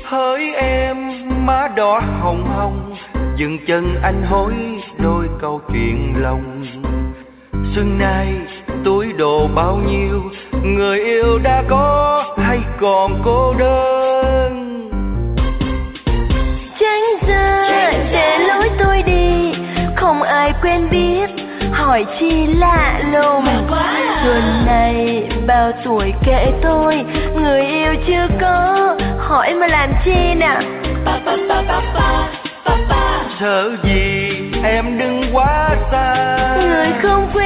hỡi em má đỏ hồng hồng, dừng chân anh hối đôi câu chuyện lòng. Xuân nay túi đồ bao nhiêu, người yêu đã có hay còn cô đơn. Tránh ra để lối tôi đi, không ai quen biết, hỏi chi lạ lùng. Xuân này bao tuổi kệ tôi, người yêu chưa có, hỏi mà làm chi nè. Sợ gì em đừng quá xa, người không quen